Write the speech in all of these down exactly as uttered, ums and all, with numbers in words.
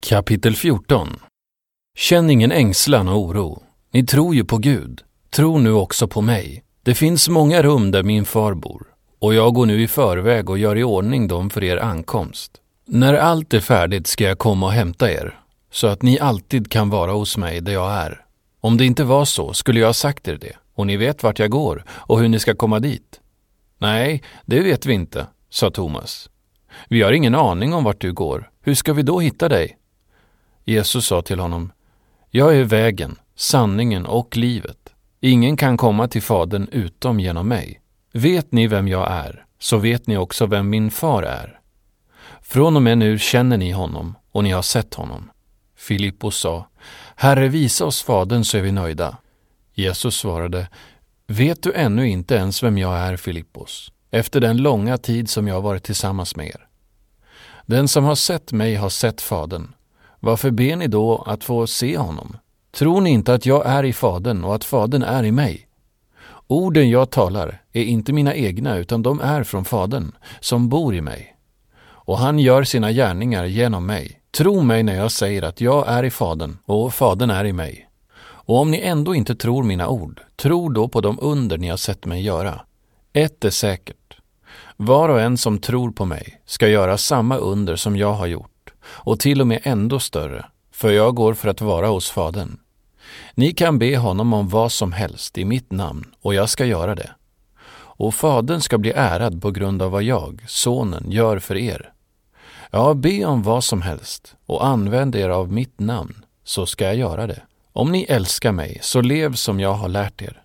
Kapitel fjorton. Känn ingen ängslan och oro. Ni tror ju på Gud. Tro nu också på mig. Det finns många rum där min far bor, och jag går nu i förväg och gör i ordning dem för er ankomst. När allt är färdigt ska jag komma och hämta er, så att ni alltid kan vara hos mig där jag är. Om det inte var så skulle jag ha sagt er det, och ni vet vart jag går och hur ni ska komma dit. Nej, det vet vi inte, sa Thomas. Vi har ingen aning om vart du går. Hur ska vi då hitta dig? Jesus sa till honom: Jag är vägen, sanningen och livet. Ingen kan komma till Fadern utom genom mig. Vet ni vem jag är, så vet ni också vem min far är. Från och med nu känner ni honom, och ni har sett honom. Filippos sa: Herre, visa oss Fadern så är vi nöjda. Jesus svarade: Vet du ännu inte ens vem jag är, Filippos, efter den långa tid som jag har varit tillsammans med er? Den som har sett mig har sett Fadern. Varför ber ni då att få se honom? Tror ni inte att jag är i Fadern och att Fadern är i mig? Orden jag talar är inte mina egna, utan de är från Fadern, som bor i mig. Och han gör sina gärningar genom mig. Tro mig när jag säger att jag är i Fadern och Fadern är i mig. Och om ni ändå inte tror mina ord, tro då på de under ni har sett mig göra. Ett är säkert. Var och en som tror på mig ska göra samma under som jag har gjort, och till och med ändå större, för jag går för att vara hos Fadern. Ni kan be honom om vad som helst i mitt namn, och jag ska göra det. Och Fadern ska bli ärad på grund av vad jag, Sonen, gör för er. Ja, be om vad som helst, och använd er av mitt namn, så ska jag göra det. Om ni älskar mig, så lev som jag har lärt er.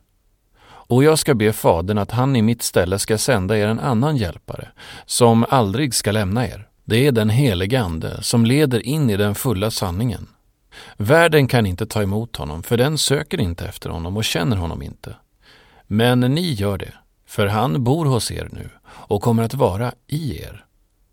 Och jag ska be Fadern att han i mitt ställe ska sända er en annan hjälpare, som aldrig ska lämna er. Det är den helige Ande som leder in i den fulla sanningen. Världen kan inte ta emot honom, för den söker inte efter honom och känner honom inte. Men ni gör det, för han bor hos er nu och kommer att vara i er.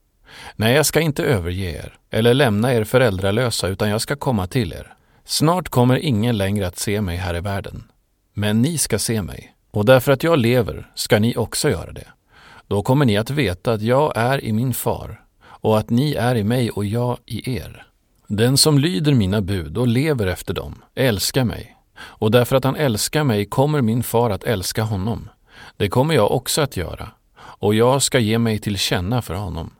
Nej, jag ska inte överge er eller lämna er föräldralösa, utan jag ska komma till er. Snart kommer ingen längre att se mig här i världen, men ni ska se mig. Och därför att jag lever ska ni också göra det. Då kommer ni att veta att jag är i min far, och att ni är i mig och jag i er. Den som lyder mina bud och lever efter dem älskar mig. Och därför att han älskar mig kommer min far att älska honom. Det kommer jag också att göra, och jag ska ge mig till känna för honom.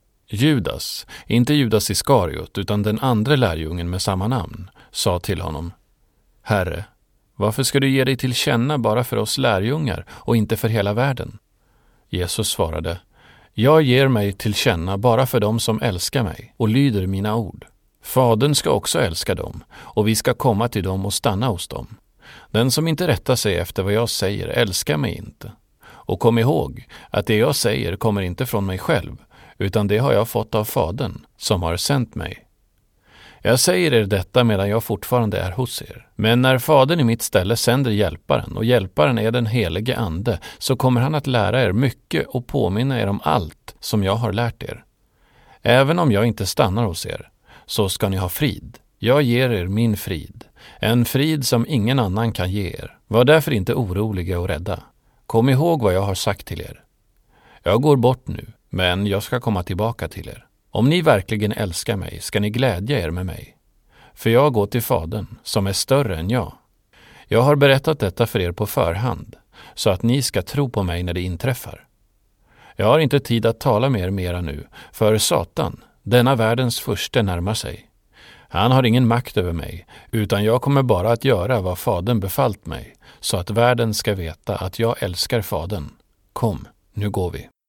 Judas, inte Judas Iskariot utan den andra lärjungen med samma namn, sa till honom: Herre, varför ska du ge dig till känna bara för oss lärjungar och inte för hela världen? Jesus svarade: Jag ger mig till känna bara för dem som älskar mig och lyder mina ord. Fadern ska också älska dem, och vi ska komma till dem och stanna hos dem. Den som inte rättar sig efter vad jag säger älskar mig inte. Och kom ihåg att det jag säger kommer inte från mig själv, utan det har jag fått av Fadern som har sänt mig. Jag säger er detta medan jag fortfarande är hos er. Men när Fadern i mitt ställe sänder hjälparen, och hjälparen är den helige Ande, så kommer han att lära er mycket och påminna er om allt som jag har lärt er. Även om jag inte stannar hos er, så ska ni ha frid. Jag ger er min frid, en frid som ingen annan kan ge er. Var därför inte oroliga och rädda. Kom ihåg vad jag har sagt till er. Jag går bort nu, men jag ska komma tillbaka till er. Om ni verkligen älskar mig ska ni glädja er med mig. För jag går till Fadern, som är större än jag. Jag har berättat detta för er på förhand, så att ni ska tro på mig när det inträffar. Jag har inte tid att tala med er mera nu, för Satan, denna världens furste, närmar sig. Han har ingen makt över mig, utan jag kommer bara att göra vad Fadern befallt mig, så att världen ska veta att jag älskar Fadern. Kom, nu går vi.